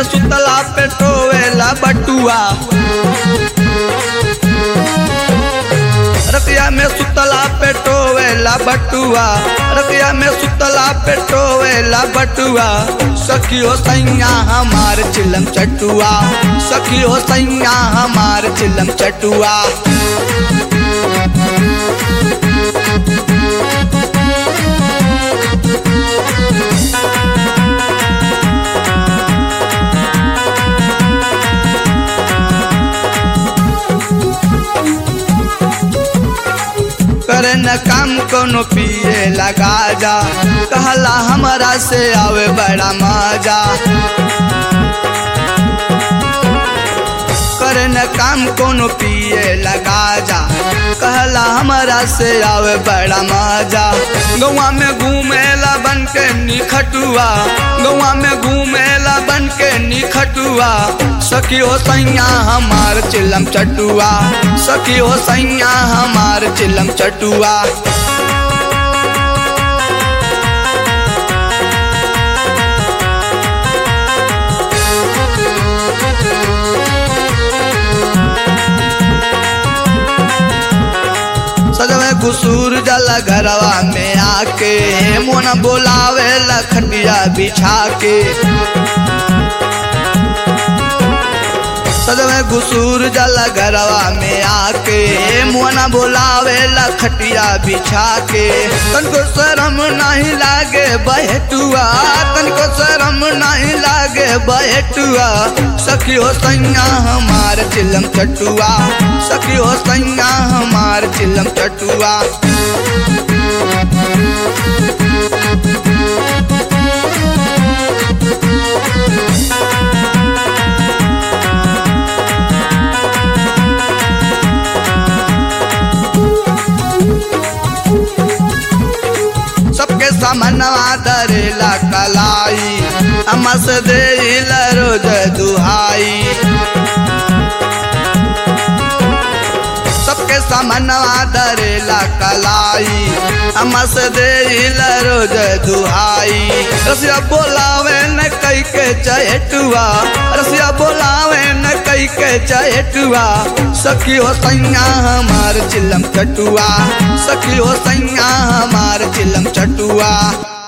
में सुतला पे टोवेला बटुआ, रतिया में सुतला पे टोवेला बटुआ, रतिया में सुतला पे टोवेला बटुआ। सखी हो सैया हमार चिलम चटुआ, सखी हो सैया हमार चिलम चटुआ। करे न काम कोनो पिए लगा जा, कहला हमरा से आवे बड़ा मजा। करे न काम कोनो पिए लगा जा, कहला हमरा से आवे बड़ा मजा। गौवा में घूमेला बन के निखटुआ, गौवा में घूमेला बन के निखटुआ। सखी हो सैया हमार चिलम चटुआ, सखी हो सैया हमार चिलम चटुआ। सजवे कुसूर जला घरवा में आके, मोना बोलावे लखटिया बिछा के। सजवे घुसूर जला घरवा में आके, मोना बोलावे लखटिया बिछा के। तनको शरम नहीं लागे बहटुआ, तनको शरम नहीं लागे बहटुआ। सखी हो सैया हमार चिलम चटुआ, सखी हो सैया हमार चिलम चटुआ। सबके सामनवा दरेला कलाई, अम्मा से देला रोज दुहाई। सबके सामनवा दरेला कलाई, अम्मा से देला रोज दुहाई। रसिया बोलावे न कई के चहेटुआ, रसिया बोलावे न कई के चहेटुआ। सखी हो सैया हमार चिलम चटुआ, सखी हो सैया हमार चिलम चटुआ।